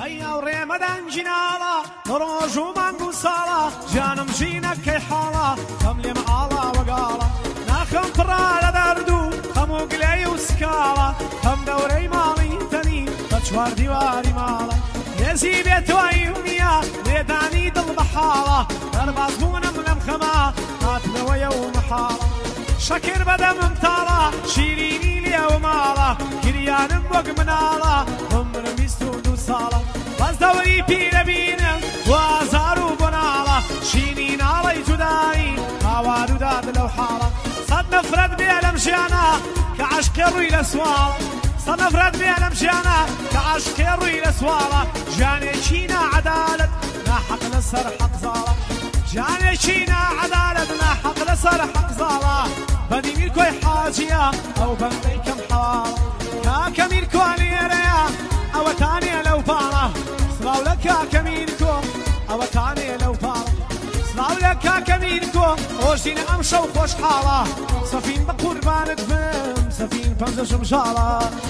ئەیا و ڕێمەدان جیناڵە ڕۆژ و مانگ و ساڵە جانم ژینەکەی حاڵە کەم لێمە ئاڵا وەگاڵە ناخەم پڕا لە دەرد و خەم و گلەی و سکاڵە هەم دەورەی ماڵی تەنی بە چوار دیواری ماڵە هێزی بێتوایی و نییە لێدانی دڵ بە حاڵە دەرباز بوونم لەم خەما هاتنەوەیە و مەحاڵە شەکر بەدەمم تاڵە شیرینی لێو ماڵە گریانم وەک مناڵە عمرم 22 ساڵە بەس دەوری پیرە بینم وازار و بۆناڵە شینی ناڵەی جودایی هاوار و داد لەو حاڵە سەد نەفرەت بێ لەم ژیانە کە عەشقی ڕووی لە سواڵە سەد نەفرەت بێ لەم ژیانە کە عەشقی ڕووی لە سواڵە ژیانێکی ناعەدالەت ناحەق لەسەر حەق زاڵە ژیانێکی ناعەدالەت ناحەق لەسەر حەق زاڵە بەدیمیر کۆی حاجیە ئەو بەندەی کەم حەواڵە کاکە میرکۆ لێرەیە ئەوەتانێ لەو پاڵە سڵاو لە کاکە میرکۆ ئەوەتانێ لەو پاڵە سڵاو لە کاکە میرکۆ ئۆژینە ئەم شەو خۆشحاڵە سەفین بە قوربانت بم سەفین پەنجەشم ژاڵە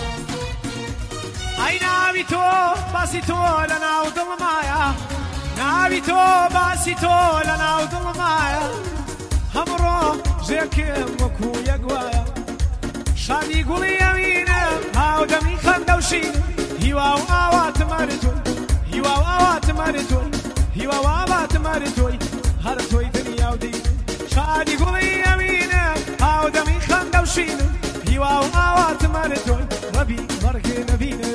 ئەی ناوی تۆ باسی تۆ لە ناو دڵمایە ناوی تۆ باسی تۆ لە ناو دڵمایە هەمڕۆ ژێکم وەکو یەک وایە شادی گوڵی ئەوینم هاودەمی خەندە و شینم هیوا و ئاواتم هەر تۆی هیوا و ئاواتم هەر تۆی هیوا و ئاواتم هەر تۆی هەر تۆی دنیا و دین شادی گوڵی ئەوینم هاودەمی خەندە و شینم هیوا و ئاواتم هەر تۆی ڕەبی بەڕگێ نەبینم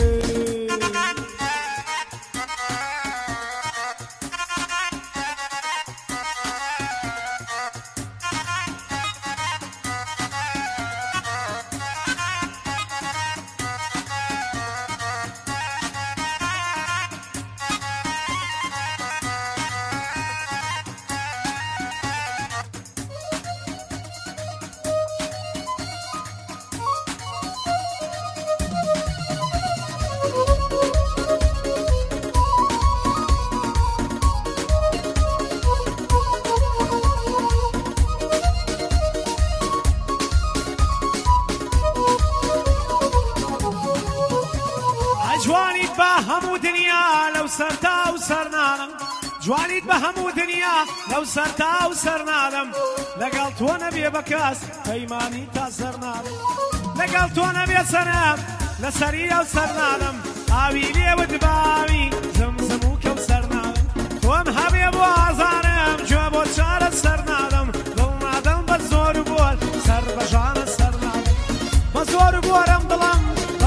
جوانیت بە هەموو دنیا لەو سەرتا و سەرنانم جوانیت بە هەموو دنیا لەو سەرتا و سەرنانم لەگەڵ تۆ نەبێ بە کەس پەیمانی تا سەرنانم لەگەڵ تۆ نەبێ سەرم لە سەریە و سەرنانم ئاوی لێوت باوی زمزم و کەو سەرنانم تۆم هەبێ بۆ ئازارم گوێ بۆ چارە سەرنانم دڵ نادەم بە زۆر و بۆر سەر بەژانە سەرنانم بە زۆر و بۆرم دڵم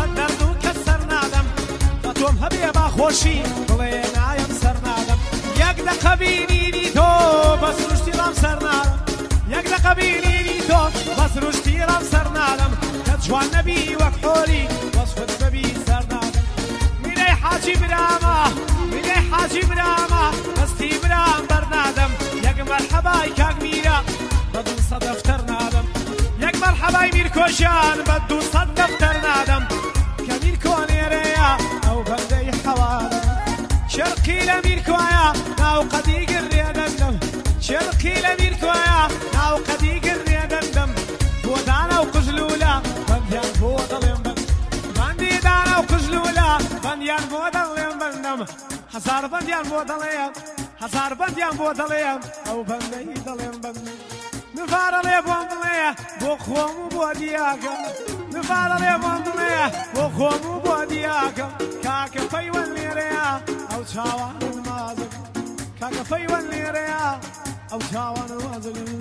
تۆم هەبێ باخۆشی بڵێ نایم سەرنادەم یەک دەقە بینینی تۆ بەس ڕشتی ڕام سەرنادەم یەک دەقە بینینی تۆ بەس ڕشتی ڕام سەرنادەم کە جوان نەبی وەک حۆری وەسفت بەبی سەرنادەم میلەی حاجی برامە میلەی حاجی برامە دەستی برام بەرنادەم یەک مەرحەبای کاک میرە بە 200 دەفتەر نادەم یەک مەرحەبای میرکۆژیان بە 200 دەفتەر نادەم کە میرکۆ نێرەیە ئەو بەندەی حەوالە شەرقی لە میرکۆیە ناو قەدی گڕێ دەندەم شەرقی لە میرکۆیە ناو قەدی گڕێ دەندەم بۆ دانە و قژلوولە بەندیان بۆ دەڵێم بەند بەندی دانە و قژلوولە بەندیان بۆ دەڵێم بەندەم هەزار بەندیان بۆ دەڵێم هەزار بەندیان بۆ دەڵێم ئەو بەندەی دەڵێم بەندەم نفارەڵێ بۆم دڵێ بۆ خۆم و بۆ دیاکەم نفارەڵێ بۆم دڵێ بۆ خۆم و بۆ دیاکەم کاکە پەیوەند لێرەیە ئەو چاوانم نازەکەم کاکە پەیوەند لێرەیە ئەو چاوانم نازەکەم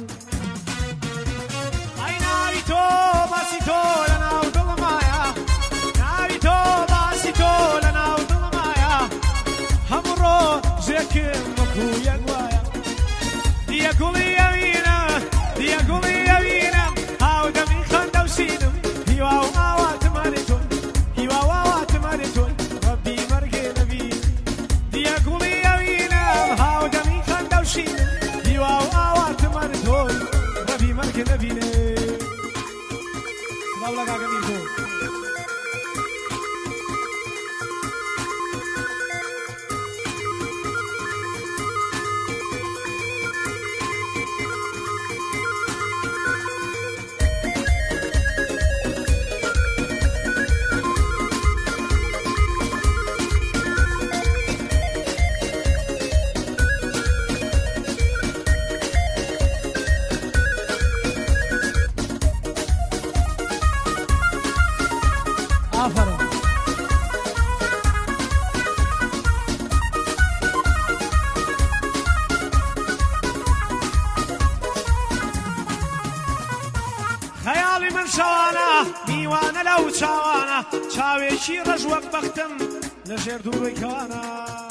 ئەی ناوی تۆ باسی تۆ لە ناو دڵمایە ناوی تۆ باسی تۆ لە ناو دڵمایە هەمڕۆ ژێکم وەکو یەک وایە دیە گوڵی ئەوینە دیە گوڵی ئەوینم هاودەمی خەندە و شینم هیوا و ئاواتم هەر تۆی هیوا و ئاواتم هەر تۆی ڕەبی مەرگێ نەبین دیە گوڵی ئەوینم هاودەمی خەندە و شینم هیوا و ئاواتم هەر تۆی ڕەبی مەرگێ نەبینێ سڵاو لە کاکە میرکۆ ئافەرە خەیاڵی من شەوانە میوانە لەو چاوانە چاوێکی ڕەش وەک بەختم لە ژێر دووڕۆی کەوانە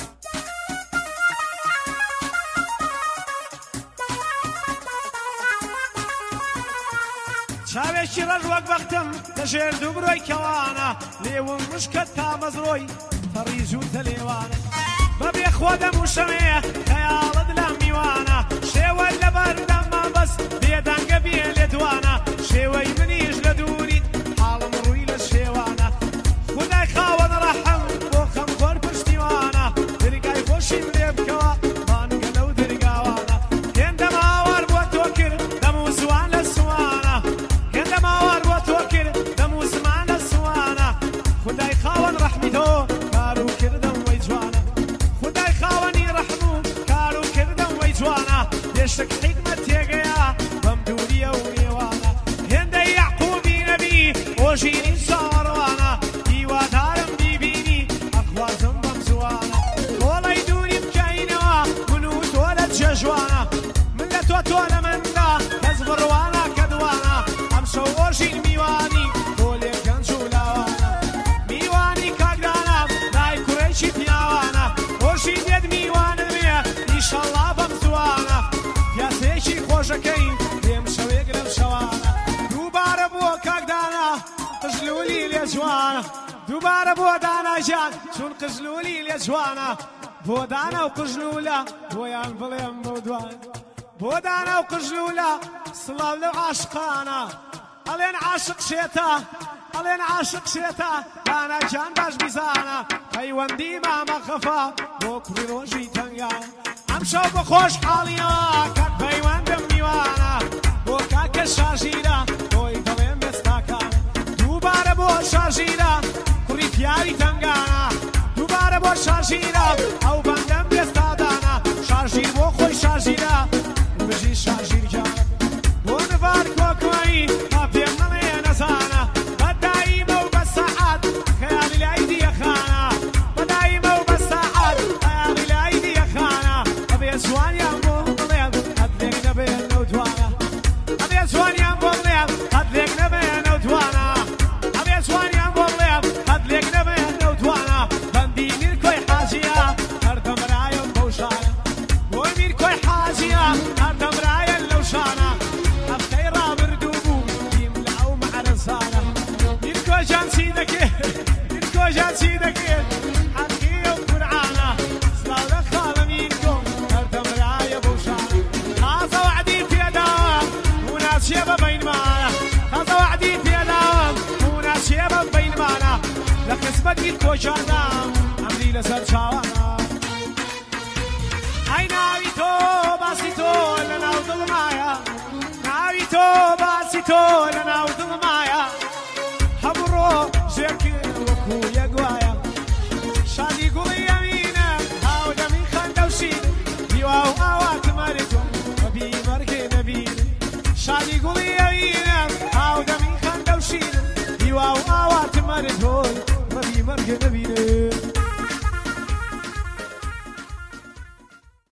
چاوێکی ڕەش وەک بەختم لە ژێر دووڕۆی کەوانە لێوم مشکت تا مەزرۆی فەڕی زووتە لێوانە بەبێ خۆ دەموشەمێ خەیاڵت لە میوانە شێوە لە بەردەمە بەس بێدەنگە بێ لێ دوانە شێوەی منیش لە دووریت حاڵم ڕووی لە شێوانە خودای خاوەن ڕەحەم بۆ خەمخۆر پشتیوانە دەرگای خۆشیم لێ بکەوە بانگە لەو دەرگاوانە هێندە ماوار بۆ تۆ کرد دەم و زوان لە سوانە هێندە ماوار بۆ تۆ کرد دەم و زمان لە سوانە خودای خاوەن ڕەحمی تۆ کار و کردم وەی جوانە خودای خاوەنی ڕەحم و کار و کردم وەی جوانە دێشتێک حیکمەت تێگەیە بەم دووریە و نێوانە هێندەی یعقوبی نەبی ئۆژینی چاوەڕوانە هیوادارم بیبینی ئەخوازم بەم زوانە وەڵی دووری بکەینەوە من و تۆ لە جێژوانە من لە تۆ لە مندا کەس بڕوانە کە دوانە ئەم شەو ئۆژین میوانی تۆ لێ گەنج و لاوانە میوانی کاکدانم لای کوڕێکی پیاوانە ئۆژی دێت میوانم وێ ئیشەڵڵا بەم زوانە پیاسەیەکی خۆشەکەین لێم شەوێک لەم شەوانە دووبارە بووە کاکدانە قژلولی لێ جوانە دووبارە بووە داناژیان چون قژلولی لێ جوانە بۆ دانا و قژلولە بۆیان بڵێم بۆ دوان بۆ دانا و قژلولە سڵاو لەو عاشقانە ئەڵێن عاشق شێتە ئەڵێن عاشق شێتە داناجان باش بیزانە پەیوەندی مامە خەفا بۆ کوڕی ڕۆژی تەنگان ئەم شەو بە خۆش حاڵیەوە کات پەیوەندم میوانە بۆ کاکە شاژیرە بۆی دەڵێم بێستاکانە دووبارە بۆ شاژیرە کوڕی پیاوی تەنگانە دووبارە بۆ شاژیرە ئەو بەندەم بێستادانە شاژیر بۆ خۆی شاژیرە بژی شاژیرگانە بۆ نڤار کۆکۆیی تا پێم نەڵێ نەزانە بەدایمە و بە سەعات خەیاڵی لای دیەخانە بەدایمە و بە سەعات خەیاڵی لای دیەخانە ئەبێ جوانیان بۆ بڵێم هەدلێک نەبێنەو دوانە ئەبێ جوانیان بۆ بڵێم هەدلێک نەبێنەو دوانە ئەبێ جوانیان بۆ بڵێم هەدلێک نەبێنەو دوانە بەندی میرکۆی حاجیە هەردەمرایەم بەو شانە بۆی میرکۆی حاجیە هەردەمرایەن لەو شانە هەفتەی ڕابردوو بوو دیم لە ئەو مەعرەزانە میرکۆ جان چی دەکێت میرکۆ جان چی دەکێت حەقیە و قورعانە سڵاو لە خاڵە میرکۆ هەردەمرایە بەو شانە تازە وعدی پێداوە و ناچێ بە بەینمانە تازە وعدی پێداوە و ناچێ بە بەینمانە لە قسمەت میرکۆ جانە ئەمری لەسەر چاوانە ئەی ناوی تۆ باسی تۆ لە ناو دڵمایە ناوی تۆ باسی تۆ لە ناو دڵمایە هەموو ڕۆژێک وەکو یەکوایە شادی گوڵی ئەمینە هاودەمی خەندە و شین دیوا و ئاواتمەرتم بەبی مەرگێ نەبین شادی گوڵی ئەمینە هاودەمی خەندە و شین دیوا و ئاواتمەرتم